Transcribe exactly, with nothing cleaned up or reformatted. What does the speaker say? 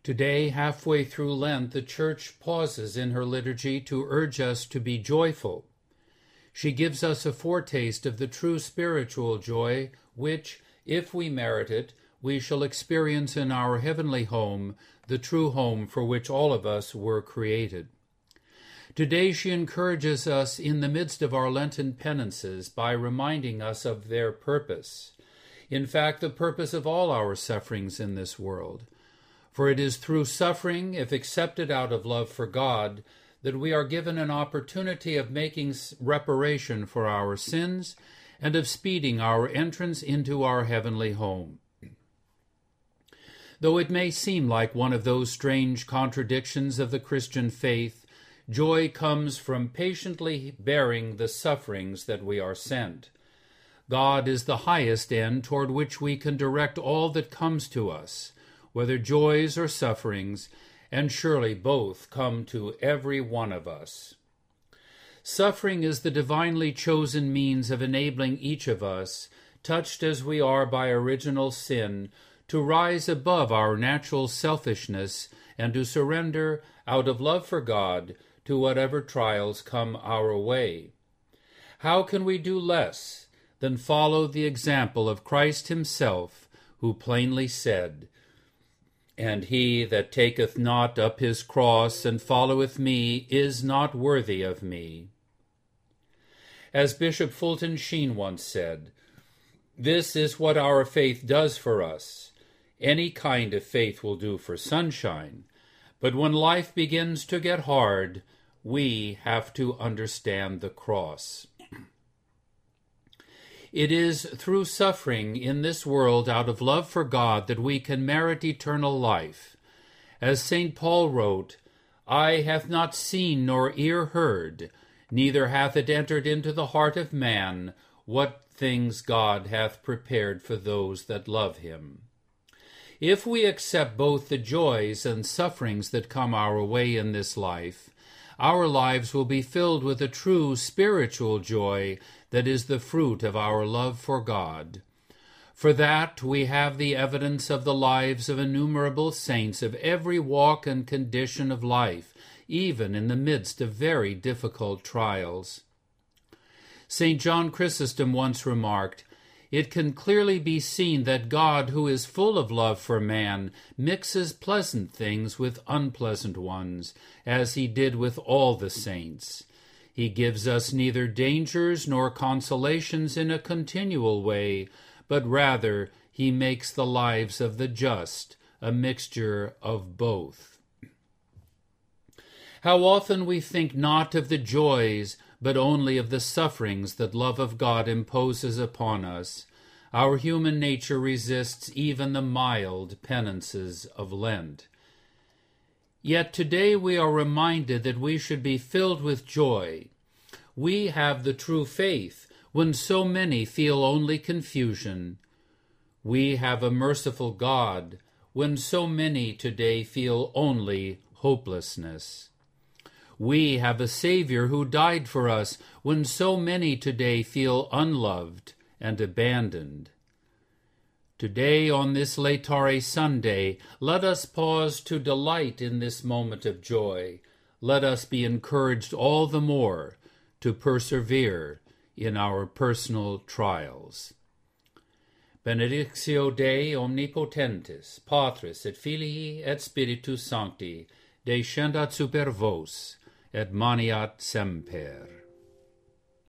Today, halfway through Lent, the Church pauses in her liturgy to urge us to be joyful. She gives us a foretaste of the true spiritual joy, which, if we merit it, we shall experience in our heavenly home, the true home for which all of us were created. Today she encourages us in the midst of our Lenten penances by reminding us of their purpose. In fact, the purpose of all our sufferings in this world. For it is through suffering, if accepted out of love for God, that we are given an opportunity of making reparation for our sins and of speeding our entrance into our heavenly home. Though it may seem like one of those strange contradictions of the Christian faith, joy comes from patiently bearing the sufferings that we are sent. God is the highest end toward which we can direct all that comes to us, whether joys or sufferings, and surely both come to every one of us. Suffering is the divinely chosen means of enabling each of us, touched as we are by original sin, to rise above our natural selfishness and to surrender, out of love for God, to whatever trials come our way. How can we do less than follow the example of Christ himself, who plainly said, "And he that taketh not up his cross and followeth me is not worthy of me." As Bishop Fulton Sheen once said, "This is what our faith does for us. Any kind of faith will do for sunshine, but when life begins to get hard, we have to understand the cross." It is through suffering in this world out of love for God that we can merit eternal life. As Saint Paul wrote, "Eye hath not seen nor ear heard, neither hath it entered into the heart of man, what things God hath prepared for those that love him." If we accept both the joys and sufferings that come our way in this life, our lives will be filled with a true spiritual joy that is the fruit of our love for God. For that we have the evidence of the lives of innumerable saints of every walk and condition of life, even in the midst of very difficult trials. Saint John Chrysostom once remarked, "It can clearly be seen that God, who is full of love for man, mixes pleasant things with unpleasant ones, as he did with all the saints. He gives us neither dangers nor consolations in a continual way, but rather he makes the lives of the just a mixture of both." How often we think not of the joys, but only of the sufferings that love of God imposes upon us. Our human nature resists even the mild penances of Lent. Yet today we are reminded that we should be filled with joy. We have the true faith when so many feel only confusion. We have a merciful God when so many today feel only hopelessness. We have a Savior who died for us when so many today feel unloved and abandoned. Today, on this Laetare Sunday, let us pause to delight in this moment of joy. Let us be encouraged all the more to persevere in our personal trials. Benedictio Dei Omnipotentis, Patris et Filii et Spiritus Sancti, descendat super vos, et maniat semper.